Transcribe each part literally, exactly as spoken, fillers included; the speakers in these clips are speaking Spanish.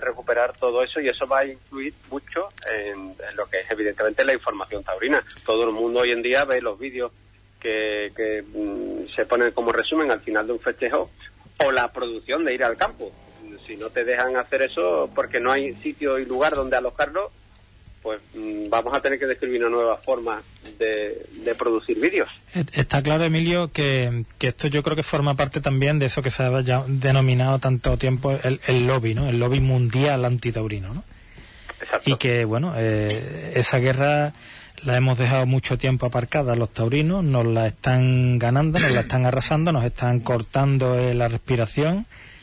recuperar todo eso, y eso va a influir mucho en, en lo que es evidentemente la información taurina. Todo el mundo hoy en día ve los vídeos que, que mm, se ponen como resumen al final de un festejo, o la producción de ir al campo. Si no te dejan hacer eso porque no hay sitio y lugar donde alojarlo, pues mmm, vamos a tener que describir una nueva forma de, de producir vídeos. Está claro, Emilio, que, que esto yo creo que forma parte también de eso que se ha ya denominado tanto tiempo el, el lobby, ¿no? El lobby mundial antitaurino, ¿no? Exacto. Y que, bueno, eh, esa guerra la hemos dejado mucho tiempo aparcada los taurinos, nos la están ganando, nos la están arrasando, nos están cortando eh, la respiración.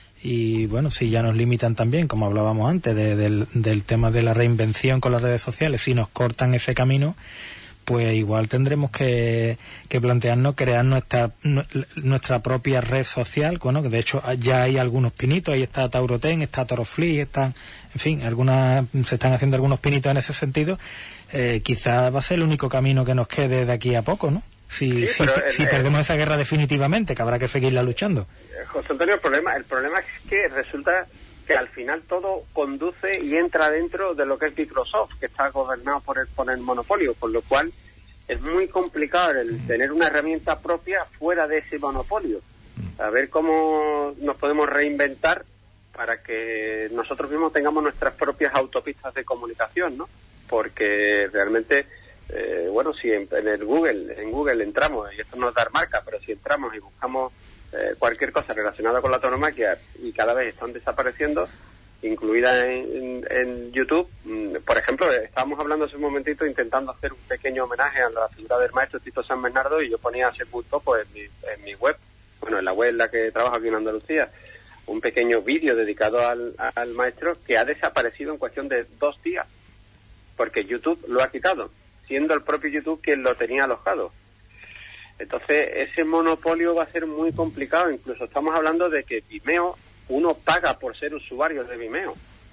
Y bueno, si ya nos limitan también, como hablábamos antes, de, del, del tema de la reinvención con las redes sociales, si nos cortan ese camino, pues igual tendremos que, que plantearnos crear nuestra nuestra propia red social. Bueno, que de hecho ya hay algunos pinitos, ahí está Tauroten, está Toroflix, están, en fin, algunas se están haciendo algunos pinitos en ese sentido. Eh, quizás va a ser el único camino que nos quede de aquí a poco, ¿no? Si, sí, si, el, si el, perdemos esa guerra definitivamente, que habrá que seguirla luchando. José Antonio, el problema, el problema es que resulta que al final todo conduce y entra dentro de lo que es Microsoft, que está gobernado por el, por el monopolio, con lo cual es muy complicado el tener una herramienta propia fuera de ese monopolio. A ver cómo nos podemos reinventar para que nosotros mismos tengamos nuestras propias autopistas de comunicación, ¿no? Porque realmente... Eh, bueno, si en, en el Google, en Google entramos, y esto no es dar marca, pero si entramos y buscamos eh, cualquier cosa relacionada con la tauromaquia y cada vez están desapareciendo, incluida en, en, en YouTube, mmm, por ejemplo, estábamos hablando hace un momentito intentando hacer un pequeño homenaje a la figura del maestro Tito San Bernardo, y yo ponía hace punto pues en mi, en mi web, bueno, en la web en la que trabajo aquí en Andalucía, un pequeño vídeo dedicado al, al maestro, que ha desaparecido en cuestión de dos días, porque YouTube lo ha quitado, siendo el propio YouTube quien lo tenía alojado. Entonces, ese monopolio va a ser muy complicado. Incluso estamos hablando de que Vimeo, uno paga por ser usuario de Vimeo.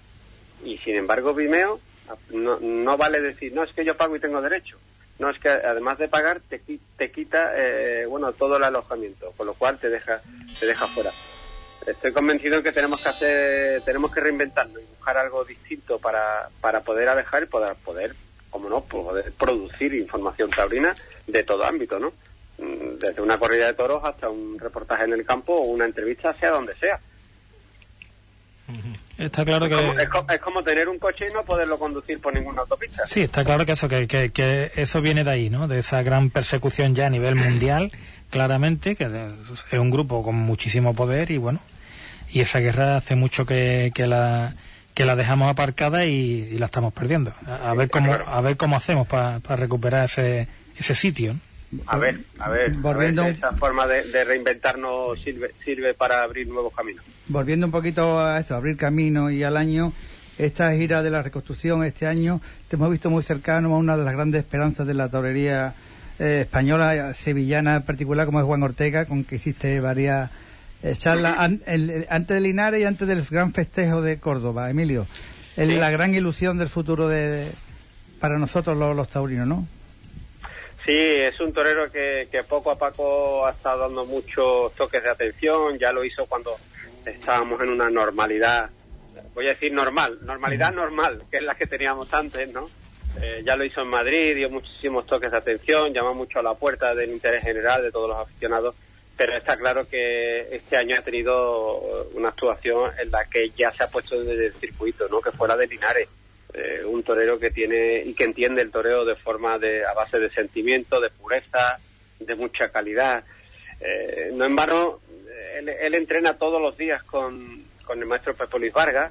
Y sin embargo, Vimeo no, no vale decir, no, es que yo pago y tengo derecho. No, es que además de pagar, te, te quita, eh, bueno, todo el alojamiento, con lo cual te deja, te deja fuera. Estoy convencido de que tenemos que hacer, tenemos que reinventarnos y buscar algo distinto para, para poder alejar y poder, poder como no, poder producir información taurina de todo ámbito, ¿no? Desde una corrida de toros hasta un reportaje en el campo o una entrevista, sea donde sea. Está claro que... Es como, es, como, es como tener un coche y no poderlo conducir por ninguna autopista. Sí, está claro que eso, que, que, que eso viene de ahí, ¿no? De esa gran persecución ya a nivel mundial, claramente, que es un grupo con muchísimo poder y bueno, y esa guerra hace mucho que, que la... que la dejamos aparcada y, y la estamos perdiendo. A, a ver cómo a ver cómo hacemos para pa recuperar ese ese sitio, ¿no? A ver, a ver, Volviendo... a ver, esa forma de, de reinventarnos sirve sirve para abrir nuevos caminos. Volviendo un poquito a eso, abrir camino y al año, esta gira de la reconstrucción este año, te hemos visto muy cercano a una de las grandes esperanzas de la taurería eh, española, sevillana en particular, como es Juan Ortega, con que hiciste varias eh, charlas an, el, antes de Linares y antes del gran festejo de Córdoba. Emilio, el, sí. La gran ilusión del futuro de, de para nosotros los, los taurinos, ¿no? Sí, es un torero que, que poco a poco ha estado dando muchos toques de atención. Ya lo hizo cuando estábamos en una normalidad, voy a decir normal, normalidad normal, que es la que teníamos antes, ¿no? Eh, ya lo hizo en Madrid, dio muchísimos toques de atención, llamó mucho a la puerta del interés general de todos los aficionados, pero está claro que este año ha tenido una actuación en la que ya se ha puesto desde el circuito, ¿no? Que fuera de Linares. Eh, un torero que tiene y que entiende el toreo de forma de a base de sentimiento, de pureza, de mucha calidad. Eh, no en vano, él, él entrena todos los días con, con el maestro Pepe Luis Vargas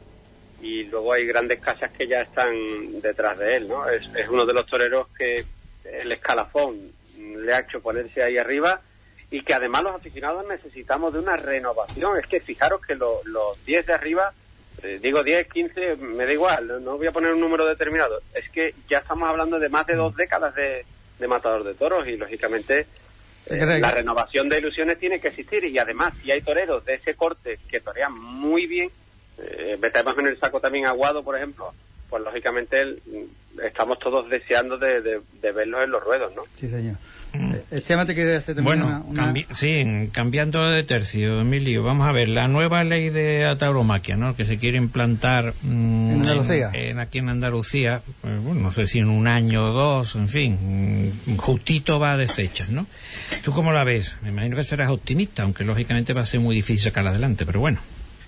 y luego hay grandes casas que ya están detrás de él, ¿no? Es, es uno de los toreros que el escalafón le ha hecho ponerse ahí arriba y que además los aficionados necesitamos de una renovación. Es que fijaros que lo, los diez de arriba, Eh, digo diez, quince, me da igual, no voy a poner un número determinado. Es que ya estamos hablando de más de dos décadas de, de matador de toros y, lógicamente, eh, la renovación de ilusiones tiene que existir. Y además, si hay toreros de ese corte que torean muy bien, eh, metemos en el saco también Aguado, por ejemplo, pues, lógicamente, el, estamos todos deseando de, de, de verlos en los ruedos, ¿no? Sí, señor. Mm. Esteban, te quiere hacer también bueno, una... una... cambi- sí, cambiando de tercio, Emilio, vamos a ver, la nueva ley de tauromaquia, ¿no?, que se quiere implantar mm, en Andalucía. En, en, aquí en Andalucía, eh, bueno, no sé si en un año o dos, en fin, mm, justito va a desechas, ¿no? ¿Tú cómo la ves? Me imagino que serás optimista, aunque lógicamente va a ser muy difícil sacarla adelante, pero bueno.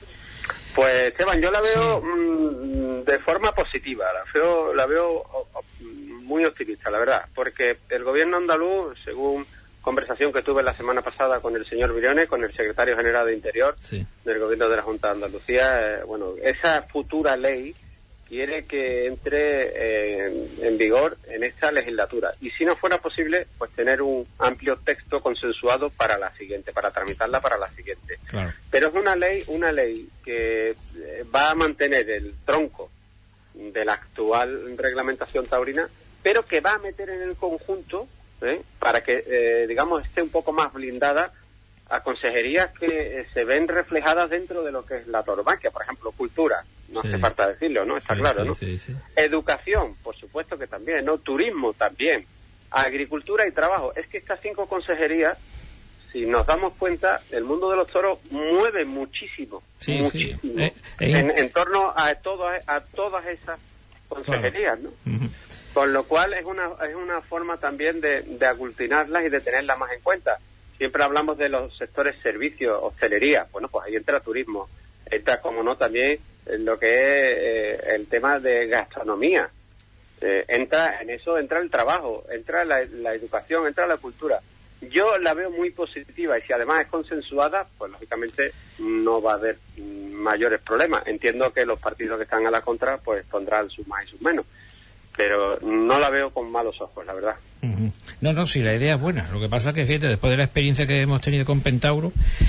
Pues Esteban, yo la veo Sí. mmm, de forma positiva, la veo, la veo o, o, muy optimista, la verdad, porque el gobierno andaluz, según conversación que tuve la semana pasada con el señor Briones, con el secretario general de Interior Sí. del gobierno de la Junta de Andalucía, eh, bueno, esa futura ley quiere que entre eh, en vigor en esta legislatura, y si no fuera posible, pues tener un amplio texto consensuado para la siguiente, para tramitarla para la siguiente. Claro. Pero es una ley, una ley que eh, va a mantener el tronco de la actual reglamentación taurina, pero que va a meter en el conjunto, ¿eh?, para que, eh, digamos, esté un poco más blindada a consejerías que eh, se ven reflejadas dentro de lo que es la tauromaquia, por ejemplo, cultura, no Sí. hace falta decirlo, ¿no? Está Sí, claro, sí, ¿no? sí, sí. Educación, por supuesto que también, ¿no? Turismo también, agricultura y trabajo. Es que estas cinco consejerías, si nos damos cuenta, el mundo de los toros mueve muchísimo, Sí, muchísimo, sí. Eh, eh, en, en torno a, todo, a todas esas consejerías, ¿no? Ujú. Con lo cual es una es una forma también de, de aglutinarlas y de tenerlas más en cuenta. Siempre hablamos de los sectores servicios, hostelería, bueno, pues ahí entra turismo, entra, como no, también en lo que es eh, el tema de gastronomía, eh, entra en eso, entra el trabajo, entra la, la educación, entra la cultura. Yo la veo muy positiva, y si además es consensuada, pues lógicamente no va a haber mm, mayores problemas. Entiendo que los partidos que están a la contra pues pondrán sus más y sus menos, pero no la veo con malos ojos, la verdad. Uh-huh. No, no, sí, la idea es buena. Lo que pasa es que, fíjate, después de la experiencia que hemos tenido con Pentauro,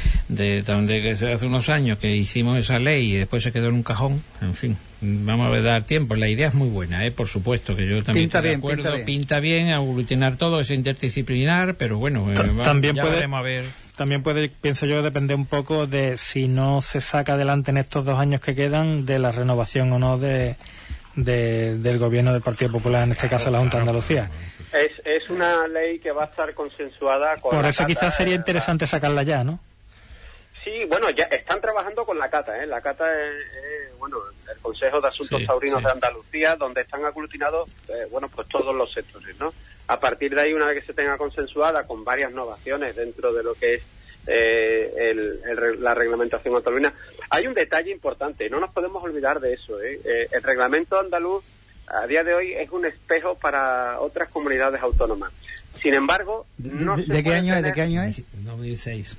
de donde que hace unos años que hicimos esa ley y después se quedó en un cajón, en fin, vamos a ver, dar tiempo. La idea es muy buena, ¿eh? Por supuesto, que yo también Pinta estoy bien, de acuerdo. pinta bien. Pinta bien, aglutinar todo, es interdisciplinar, pero bueno, eh, va- También ya puede- veremos a ver. También puede, pienso yo, depender un poco de si no se saca adelante en estos dos años que quedan, de la renovación o no de, de del gobierno del Partido Popular, en este caso la Junta de Andalucía. Es, es una ley que va a estar consensuada con Por la eso Cata, quizás sería eh, interesante sacarla ya, ¿no? Sí, bueno, ya están trabajando con la Cata, ¿eh? La Cata es, es, bueno, el Consejo de Asuntos Sí, Taurinos sí. de Andalucía, donde están aglutinados, eh, bueno, pues todos los sectores, ¿no? A partir de ahí, una vez que se tenga consensuada con varias novaciones dentro de lo que es eh, el, el, la reglamentación taurina, hay un detalle importante, no nos podemos olvidar de eso, ¿eh? Eh, el reglamento andaluz a día de hoy es un espejo para otras comunidades autónomas. Sin embargo, no ¿De, se de qué puede año es? tener- ¿De qué año es? dos mil seis.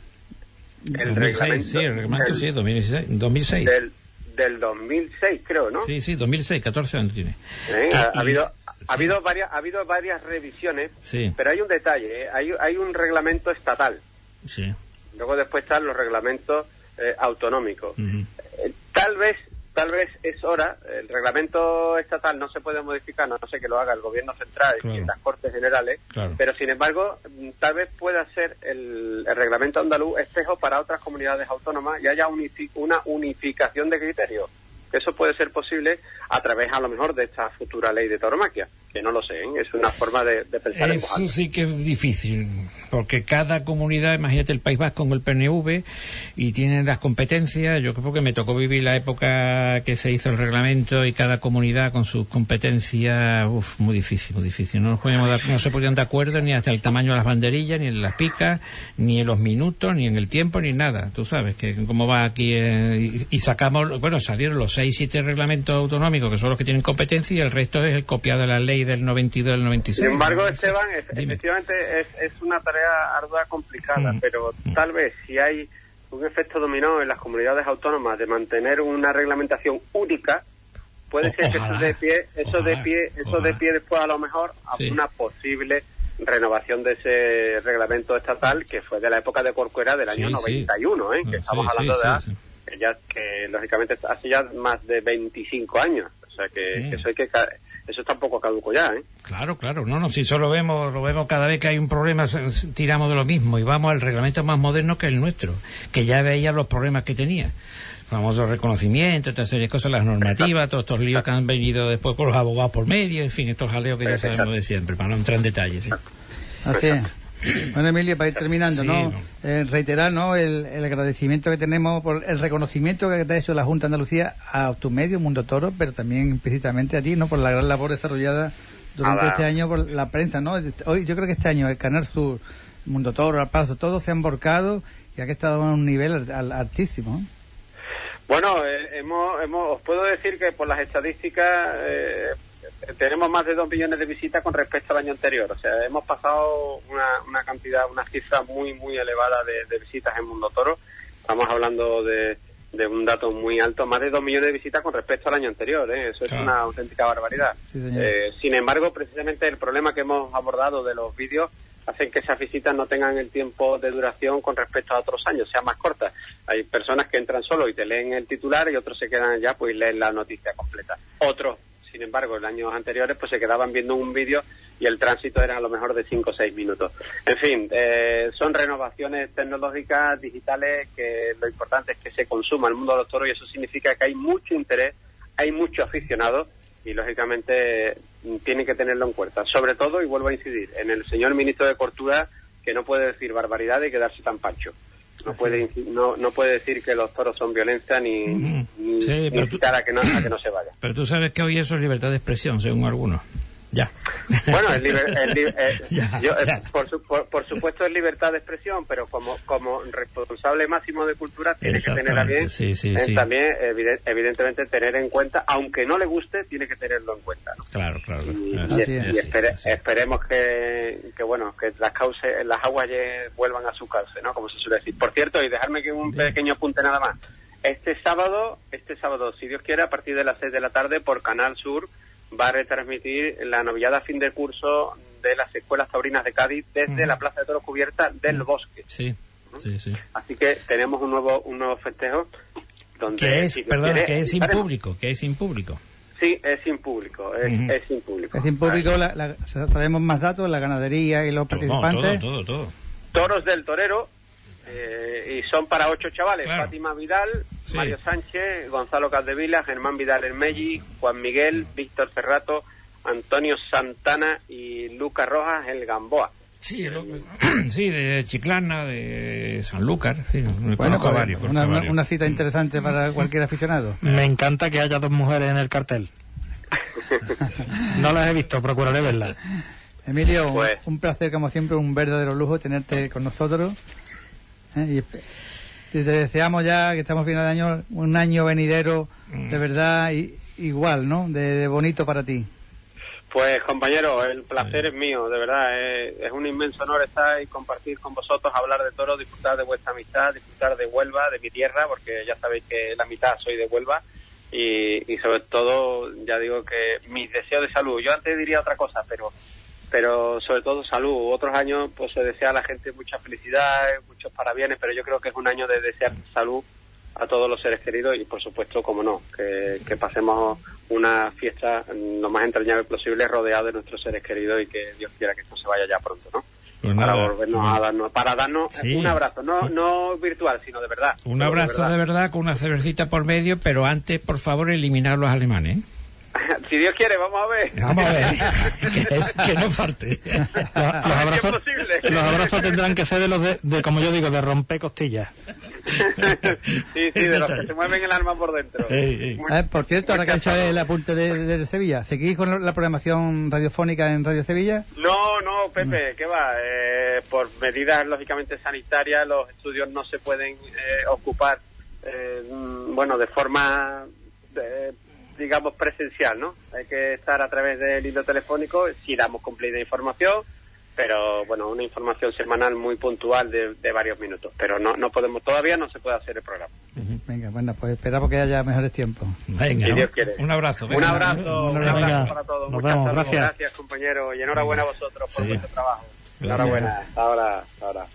El dos mil seis, reglamento- sí, el reglamento el- sí, dos mil dieciséis, dos mil seis. Del, del dos mil seis, creo, ¿no? Sí, sí, dos mil seis, catorce años tiene. ¿Eh? Y- Ha, ha y- habido sí. ha habido varias ha habido varias revisiones, Sí. pero hay un detalle, ¿eh? hay hay un reglamento estatal. Sí. Luego después están los reglamentos eh, autonómicos. Ujú. Eh, tal vez tal vez es hora, el reglamento estatal no se puede modificar, no sé que lo haga el gobierno central Claro. y las Cortes Generales, Claro. pero sin embargo mm, tal vez pueda ser el, el reglamento andaluz espejo para otras comunidades autónomas y haya unifi- una unificación de criterios. Eso puede ser posible a través, a lo mejor, de esta futura ley de tauromaquia, que no lo sé, ¿eh? Es una forma de, de pensar en voz Eso alta. sí que es difícil, porque cada comunidad, imagínate el País Vasco con el P N V, y tienen las competencias. Yo creo que me tocó vivir la época que se hizo el reglamento y cada comunidad con sus competencias, uf, muy difícil, muy difícil. No, nos podíamos dar- no se ponían de acuerdo ni hasta el tamaño de las banderillas, ni en las picas, ni en los minutos, ni en el tiempo, ni nada. Tú sabes que cómo va aquí, eh, y, y sacamos, bueno, salieron los seis, siete reglamentos autonómicos que son los que tienen competencia y el resto es el copiado de la ley del noventa y dos, del noventa y seis. Sin embargo, Esteban, es- Dime. efectivamente es, es una tarea ardua, complicada, Mm. pero tal vez si hay un efecto dominó en las comunidades autónomas de mantener una reglamentación única, puede O- ser que eso ojalá. de pie, eso de Ojalá. pie, eso Ojalá. de pie después a lo mejor a Sí. una posible renovación de ese reglamento estatal que fue de la época de Corcuera del año Sí, sí. noventa y uno, ¿eh? que Sí, estamos sí, hablando sí, de edad, sí. que ya que lógicamente hace ya más de veinticinco años, o sea que, Sí. que eso hay que ca- eso está un poco caduco ya, ¿eh? Claro, claro, no, no, si eso lo vemos, lo vemos cada vez que hay un problema, s- s- tiramos de lo mismo y vamos al reglamento más moderno que el nuestro, que ya veía los problemas que tenía. Famoso reconocimiento, otra serie de cosas, las normativas, todos estos líos que han venido después con los abogados por medio, en fin, estos jaleos que ya sabemos de siempre, para no entrar en detalles. ¿sí? Así es. Bueno, Emilio, para ir terminando, Sí, ¿no? no. Eh, reiterar, ¿no? El, el agradecimiento que tenemos por el reconocimiento que te ha hecho la Junta de Andalucía a tu medio, Mundo Toro, pero también implícitamente a ti, ¿no? Por la gran labor desarrollada durante Nada. este año por la prensa, ¿no? Hoy, yo creo que este año el Canal Sur, Mundo Toro, Al Paso, todos se han volcado y ha estado a un nivel al- al- altísimo, ¿no? Bueno, eh, hemos, hemos, os puedo decir que por las estadísticas eh, tenemos más de dos millones de visitas con respecto al año anterior. O sea, hemos pasado una, una cantidad, una cifra muy, muy elevada de, de visitas en Mundo Toro. Estamos hablando de, de un dato muy alto, más de dos millones de visitas con respecto al año anterior. ¿eh? Eso es Claro. una auténtica barbaridad. Sí, señor. Eh, sin embargo, precisamente el problema que hemos abordado de los vídeos hacen que esas visitas no tengan el tiempo de duración con respecto a otros años, sean más cortas. Hay personas que entran solo y te leen el titular y otros se quedan ya pues y leen la noticia completa. Otros, sin embargo, en años anteriores pues se quedaban viendo un vídeo y el tránsito era a lo mejor de cinco o seis minutos. En fin, eh, son renovaciones tecnológicas, digitales, que lo importante es que se consuma el mundo de los toros y eso significa que hay mucho interés, hay mucho aficionado y lógicamente tienen que tenerlo en cuenta. Sobre todo, y vuelvo a incidir, en el señor ministro de Cultura, que no puede decir barbaridades y quedarse tan pancho. No puede inci- no, no puede decir que los toros son violencia ni, Ujú. ni, Sí, ni pero tú- incitar a que no, a que no se vaya. Pero tú sabes que hoy eso es libertad de expresión, según algunos. Ya. Bueno, el liber- el li- eh, Ya, yo, eh, ya. por, su- por, por supuesto es libertad de expresión, pero como como responsable máximo de cultura tiene que tener a bien, Exactamente, sí, sí, eh, sí. también evide- evidentemente tener en cuenta, aunque no le guste, tiene que tenerlo en cuenta, ¿no? Claro, claro. Y, Así y- Así y es. espere- así es. esperemos que, que bueno que las cauces, las aguas ya vuelvan a su cauce, ¿no? Como se suele decir. Por cierto, y dejarme que un Bien. pequeño apunte nada más. Este sábado, este sábado, si Dios quiere, a partir de las seis de la tarde por Canal Sur va a retransmitir la novillada fin de curso de las escuelas taurinas de Cádiz desde Ujú. la Plaza de Toros Cubierta del Bosque. Sí, sí, sí. Así que tenemos un nuevo un nuevo festejo donde Que es, si Dios perdón, quiere, que es sin estaremos. público, que es sin público. Sí, es sin público, es, Ujú. es sin público. Es sin público, la, la- sabemos más datos, la ganadería y los Todo, participantes. todo, todo, todo. Toros del Torero, eh, y son para ocho chavales: Claro. Fátima Vidal, Sí. Mario Sánchez, Gonzalo Caldevila, Germán Vidal Hermelli, Juan Miguel, Víctor Cerrato, Antonio Santana y Lucas Rojas el Gamboa. Sí, lo- sí, de Chiclana, de Sanlúcar, sí, me Bueno, conozco pues, varios, conozco una, una- varios. una cita interesante para cualquier aficionado. Me encanta que haya dos mujeres en el cartel. No las he visto, procuraré verlas. Emilio, un- Pues- un placer como siempre, un verdadero lujo tenerte con nosotros. ¿eh? Y, espe- y te deseamos ya que estamos final de año, un año venidero de verdad i- igual, ¿no? De, de bonito para ti. Pues compañero, el placer es mío, de verdad, es, es un inmenso honor estar y compartir con vosotros, hablar de toros, disfrutar de vuestra amistad, disfrutar de Huelva, de mi tierra, porque ya sabéis que la mitad soy de Huelva, y, y sobre todo, ya digo que mis deseos de salud. Yo antes diría otra cosa, pero pero sobre todo salud. Otros años pues se desea a la gente mucha felicidad, muchos parabienes, pero yo creo que es un año de desear salud a todos los seres queridos y por supuesto, como no, que, que pasemos una fiesta lo más entrañable posible rodeado de nuestros seres queridos y que Dios quiera que esto se vaya ya pronto, ¿no? Pues para nada, volvernos pues- a darnos, para darnos Sí. un abrazo, no no virtual, sino de verdad. Un Pero abrazo de verdad con una cervecita por medio, pero antes, por favor, eliminar los alemanes. ¿eh? Si Dios quiere, vamos a ver. Vamos a ver, que, es- que no falte. Los, los A ver si es abrazos, posible. los abrazos tendrán que ser de los de, de, como yo digo, de romper costillas. Sí, sí, de los que se mueven el alma por dentro. Ey, ey. Muy- Ah, por cierto, ahora que ha muchas hecho gracias. el apunte de, de Sevilla, ¿seguís con la programación radiofónica en Radio Sevilla? No, no, Pepe, ¿qué va? Eh, por medidas lógicamente sanitarias, los estudios no se pueden eh, ocupar, eh, mm, bueno, de forma, eh, digamos, presencial, ¿no? Hay que estar a través del hilo telefónico, si damos cumplida información, pero bueno, una información semanal muy puntual de, de varios minutos, pero no, no podemos, todavía no se puede hacer el programa. Venga, bueno, pues esperamos que haya mejores tiempos. Venga, Si Dios quiere. un abrazo. Un venga. abrazo, un Venga. abrazo para todos. Nos Muchas vemos, saludos. gracias. Gracias, compañero, y enhorabuena a vosotros por Sí. vuestro trabajo. Gracias. Enhorabuena. Hasta ahora, hasta ahora.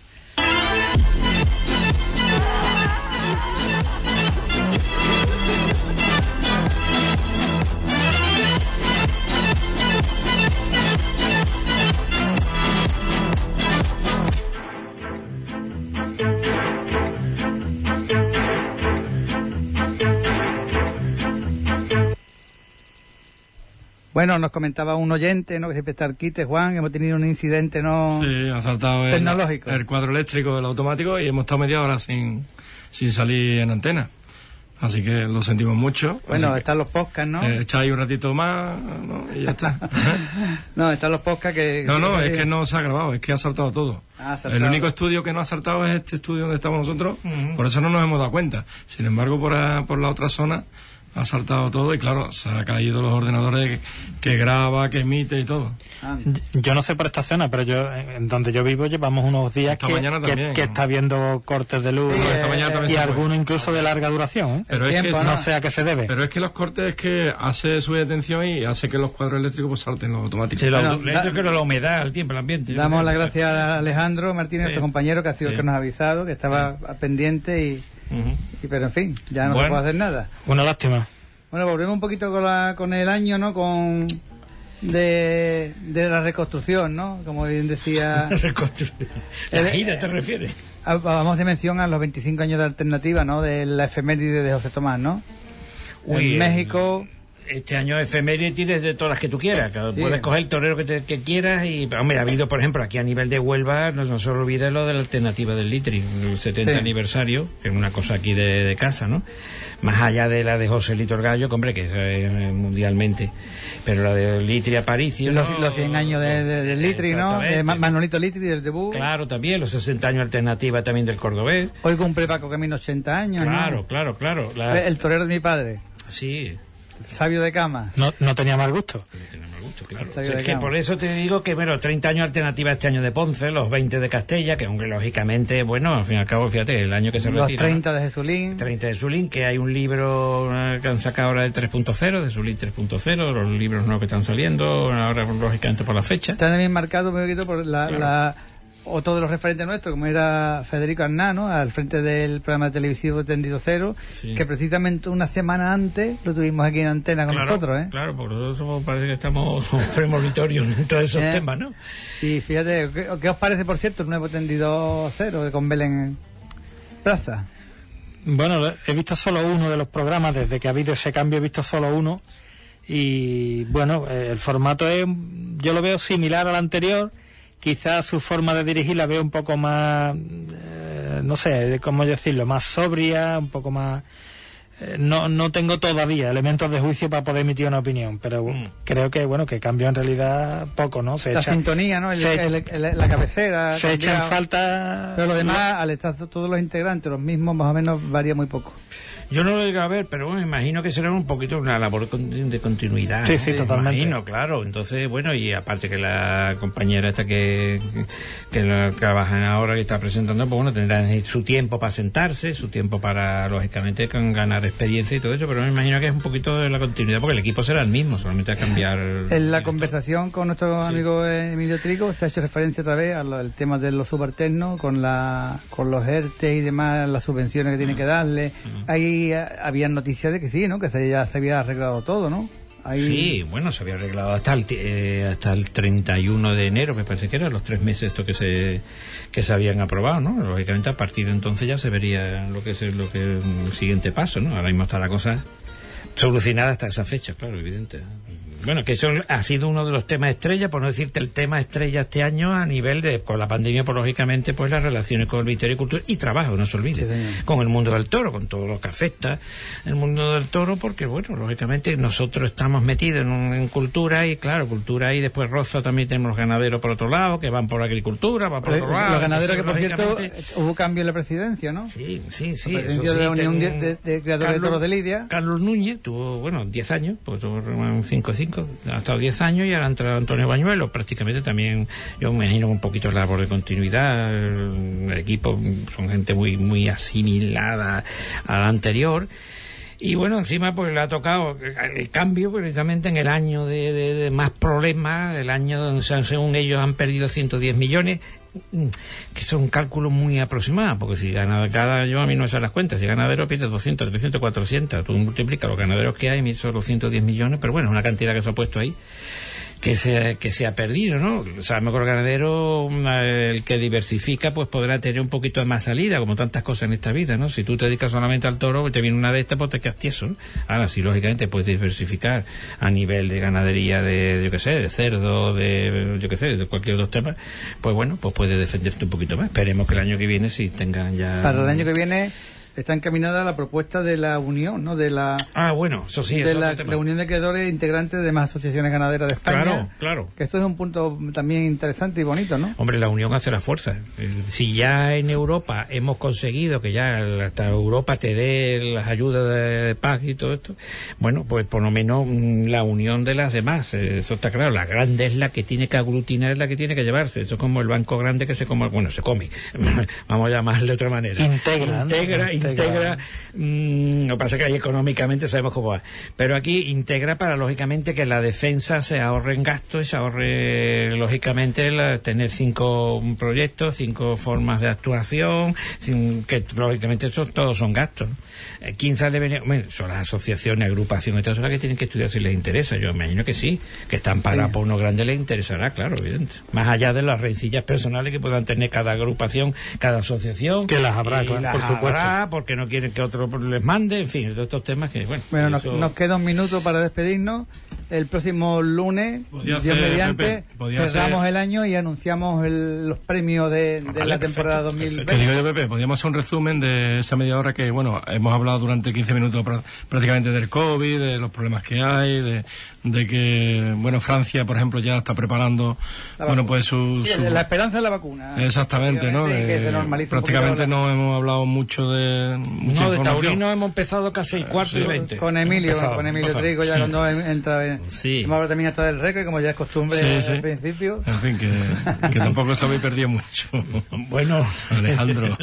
Bueno, nos comentaba un oyente, ¿no?, que siempre está al quite, Juan, hemos tenido un incidente, ¿no?, sí, ha saltado el, tecnológico. el cuadro eléctrico del automático y hemos estado media hora sin, sin salir en antena. Así que lo sentimos mucho. Bueno, están los podcasts, ¿no? Eh, echáis un ratito más, ¿no?, y ya está. No, están los podcasts que... No, no, es que no se ha grabado, es que ha saltado todo. Ah, saltado. El único estudio que no ha saltado es este estudio donde estamos nosotros, Uh-huh. por eso no nos hemos dado cuenta. Sin embargo, por, a, por la otra zona ha saltado todo y claro, se ha caído los ordenadores que, que graba, que emite y todo. Ah, Yo no sé por esta zona, pero yo en donde yo vivo llevamos unos días Esta que, mañana que, también, que ¿no? está habiendo cortes de luz Sí, eh, esta mañana también y se fue. algunos incluso de larga duración, ¿eh? Pero El es tiempo, que ¿no? No sé a qué se debe. Pero es que los cortes es que hace su detención y hace que los cuadros eléctricos pues salten los automáticos. Sí, lo, Bueno, lo- da- yo creo que la humedad, el tiempo, el ambiente. damos las gracias a Alejandro Martínez, Sí. nuestro compañero, que ha sido el Sí. que nos ha avisado, que estaba pendiente y, Ujú. y... Pero en fin, ya no Bueno. se puede hacer nada. Una lástima. Bueno, volvemos un poquito con, la, con el año, ¿no?, con... De, de la reconstrucción, ¿no? Como bien decía... Reconstruir. La gira, ¿te refieres? Ah, vamos de mención a los veinticinco años de alternativa, ¿no?, de la efeméride de José Tomás, ¿no? Uy, en México... Este año efeméride tienes de todas las que tú quieras. Que Sí. Puedes coger el torero que, te- que quieras. Y, hombre, ha habido, por ejemplo, aquí a nivel de Huelva, no, no se olvide lo de la alternativa del Litri, el setenta Sí. aniversario, que es una cosa aquí de, de casa, ¿no? Más allá de la de José Lito el Gallo, que, hombre, que es eh, mundialmente. Pero la de Litri Aparicio. Los, ¿no? los cien años de, de- del Litri, ¿no? De Exactamente. Ma- Manolito Litri, del debut. Claro, también, los sesenta años alternativa también del cordobés. Hoy cumple Paco Camino ochenta años, Claro, ¿no? claro, claro. La- El torero de mi padre, Sí. sabio de cama. No, no tenía mal gusto. Tiene mal gusto, claro. Sabio O sea, de es que cama. por eso te digo que, bueno, treinta años alternativa este año de Ponce, los veinte de Castella, que aunque lógicamente, bueno, al fin y al cabo, fíjate, el año que se Los retira. treinta de Jesulín. treinta de Zulín, que hay un libro eh, que han sacado ahora del tres punto cero, de Zulín tres punto cero, los libros nuevos que están saliendo, ahora lógicamente por la fecha. Está también marcado un poquito por la, Claro. la- otro de los referentes nuestros, como era Federico Aznar, ¿no?, al frente del programa televisivo Tendido Cero, Sí. que precisamente una semana antes lo tuvimos aquí en antena con Claro, nosotros, ¿eh? claro, porque nosotros parece que estamos premonitorios en todos esos Eh. temas, ¿no? Y fíjate, ¿qué, qué os parece, por cierto, el nuevo Tendido Cero de con Belén Plaza? Bueno, he visto solo uno de los programas, desde que ha habido ese cambio he visto solo uno y bueno, eh, el formato es, yo lo veo similar al anterior, quizás su forma de dirigir la veo un poco más, eh, no sé, cómo decirlo, más sobria, un poco más... eh, no no tengo todavía elementos de juicio para poder emitir una opinión, pero Mm. creo que bueno que cambió en realidad poco, ¿no? Se La echa, sintonía, ¿no? El- se- el- el- la cabecera. se echa en cambiado. falta... Pero lo demás, al estar todos los integrantes los mismos, más o menos varía muy poco. Yo no lo digo a ver, pero bueno, imagino que será un poquito una labor con- de continuidad. Sí, ¿no? sí, totalmente. Imagino, claro. Entonces, bueno, y aparte que la compañera esta que, que lo trabaja ahora, que está presentando, pues bueno, tendrá su tiempo para sentarse, su tiempo para, lógicamente, con ganar experiencia y todo eso, pero me imagino que es un poquito de la continuidad, porque el equipo será el mismo, solamente a cambiar... el- En la el- conversación con nuestro Sí. amigo Emilio Trigo se ha hecho referencia otra vez al al tema de los subalternos, con la con los ERTE y demás, las subvenciones que tienen que darle. Ahí eh, había noticias de que sí, ¿no? Que se, ya se había arreglado todo, ¿no? Ahí... Sí, bueno, se había arreglado hasta el, ti- eh, hasta el treinta y uno de enero, me parece que eran los tres meses esto que se que se habían aprobado, ¿no? Lógicamente a partir de entonces ya se vería lo que es el, lo que el siguiente paso, ¿no? Ahora mismo está la cosa solucionada hasta esa fecha, claro, evidente. Bueno, que eso ha sido uno de los temas estrella, por no decirte el tema estrella este año a nivel de, con la pandemia, pues lógicamente, pues las relaciones con el Ministerio de Cultura y trabajo, no se olvide, Sí, señor. con el mundo del toro, con todo lo que afecta el mundo del toro, porque bueno, lógicamente nosotros estamos metidos en, un- en cultura y claro, cultura y después roza también tenemos los ganaderos por otro lado, que van por la agricultura, van por Los otro lado. ganaderos, que por entonces, cierto, lógicamente, hubo cambio en la presidencia, ¿no? Sí, sí, sí. La eso presidencia sí, de la Unión ten- de- de Criadores de Carlos- Toros de Lidia. Carlos Núñez tuvo, bueno, diez años, pues tuvo un cinco y cinco, ha estado diez años y ahora ha entrado Antonio Bañuelo, prácticamente también, yo me imagino un poquito la labor de continuidad, el, el equipo son gente muy, muy asimilada a la anterior. Y bueno, encima pues le ha tocado el cambio precisamente en el año de, de- de más problemas, el año donde según ellos han perdido ciento diez millones, que son cálculos muy aproximados, porque si gana cada, yo a mí no me salen las cuentas, si ganadero pierde doscientos, trescientos, cuatrocientos, tú multiplicas los ganaderos que hay, son los ciento diez millones, pero bueno, es una cantidad que se ha puesto ahí. que se, que se ha perdido, ¿no? Sabemos que el ganadero, el que diversifica, pues podrá tener un poquito de más salida, como tantas cosas en esta vida, ¿no? Si tú te dedicas solamente al toro, te viene una de estas, pues te quedas tieso, ¿no? Ahora, sí, lógicamente puedes diversificar a nivel de ganadería de, yo qué sé, de cerdo, de, yo qué sé, de cualquier otro tema, pues bueno, pues puedes defenderte un poquito más. Esperemos que el año que viene sí tengan ya... Para el año que viene... Está encaminada la propuesta de la unión, ¿no? De la ah, bueno, eso sí, de eso la reunión de creadores integrantes de más asociaciones ganaderas de España. Claro, claro. Que esto es un punto también interesante y bonito, ¿no? Hombre, la unión hace la fuerza. Si ya en Europa hemos conseguido que ya hasta Europa te dé las ayudas de paz y todo esto, bueno, pues por lo menos la unión de las demás, eso está claro. La grande es la que tiene que aglutinar, es la que tiene que llevarse. Eso es como el banco grande que se come, bueno, se come. Vamos a llamarle de otra manera. Integra, Integra, ¿no? integra, mmm, lo que pasa es que ahí económicamente sabemos cómo va, pero aquí integra para lógicamente que la defensa se ahorre en gastos y se ahorre lógicamente la, tener cinco proyectos, cinco formas de actuación, sin, que lógicamente eso, todos son gastos. ¿Quién sale venir? Bueno, son las asociaciones, agrupaciones, estas son las que tienen que estudiar si les interesa. Yo me imagino que sí, que están parados sí. Por uno grande les interesará, claro, evidente. Más allá de las rencillas personales que puedan tener cada agrupación, cada asociación, que las habrá, claro, las por supuesto, habrá, porque no quieren que otro les mande, en fin, todos estos temas que, bueno. Bueno, eso... nos, nos queda un minuto para despedirnos. El próximo lunes, Dios hacer, mediante, Pepe, cerramos hacer... el año y anunciamos el, los premios de, de vale, la temporada perfecto, dos mil veinte. Que digo yo, Pepe, podríamos hacer un resumen de esa media hora que, bueno, hemos hablado durante quince minutos prácticamente del COVID, de los problemas que hay, de, de que, bueno, Francia, por ejemplo, ya está preparando, bueno, pues su, sí, su... la esperanza de la vacuna. Exactamente, ¿no? De, que se prácticamente no hemos hablado mucho de... No, de taurino hemos empezado casi el cuarto sí, y veinte. Con Emilio, empezado, con Emilio empezado. Trigo, ya sí. Cuando entra en... Sí. Hemos hablado también hasta del récord, como ya es costumbre sí, sí. Al principio. En fin, que, que tampoco se habéis perdido mucho. Bueno, Alejandro.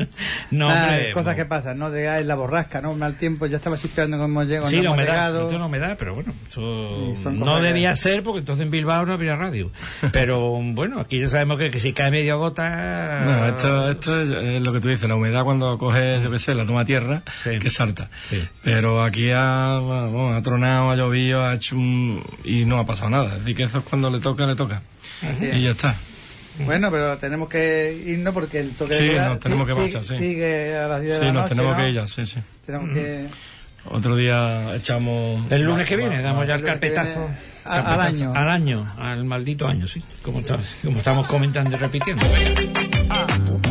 No, Nada, hombre, cosas no. que pasan, ¿no? De en la borrasca, ¿no? Mal tiempo, ya estaba chispeando como llegó. Sí, la humedad, no tiene humedad, pero bueno, eso no debía ser porque entonces en Bilbao no había radio. Pero bueno, aquí ya sabemos que, que si cae media gota... No, esto, esto es, es lo que tú dices, la humedad cuando coges, yo qué sé, la toma tierra, sí. Que salta. Sí. Pero aquí ha, bueno, ha tronado, ha llovido, ha hecho un... y no ha pasado nada. Es decir, que eso es cuando le toca, le toca. Así y es. Ya está. Bueno, pero tenemos que irnos porque el toque sí, de queda nos tenemos que marchar, sí. Sigue a las diez sí, de la noche, nos tenemos ¿no? que ir ya, sí, sí. Tenemos mm. que... Otro día echamos... El lunes que viene damos ya el carpetazo, a, carpetazo al año. Al año, al maldito año, sí. Como, como estamos comentando y repitiendo. Ah.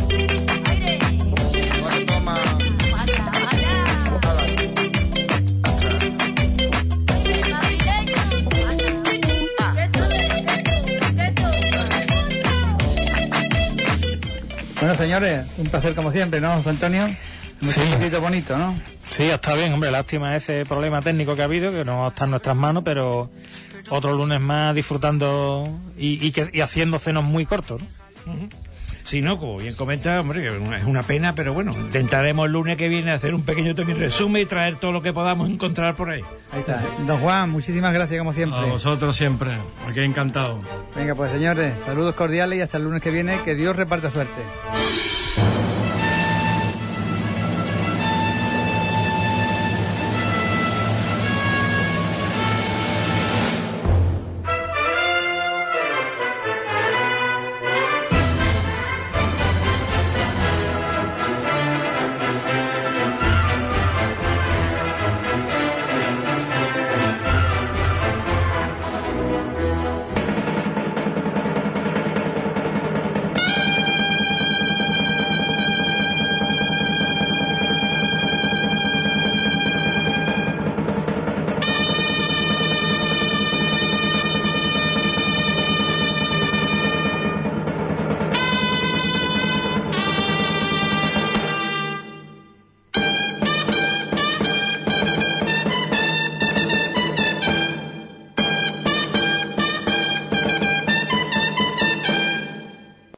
Bueno, señores, un placer como siempre, ¿no, José Antonio? Un sí. poquito bonito, ¿no? Sí, está bien, hombre, lástima ese problema técnico que ha habido, que no está en nuestras manos, pero otro lunes más disfrutando y, y, que, y haciendo cenos muy cortos, ¿no? Uh-huh. Sí, no, como bien comenta, hombre, es una pena, pero bueno, intentaremos el lunes que viene hacer un pequeño también resumen y traer todo lo que podamos encontrar por ahí. Ahí está. Don Juan, muchísimas gracias como siempre. A vosotros siempre, aquí encantado. Venga, pues señores, saludos cordiales y hasta el lunes que viene, que Dios reparta suerte.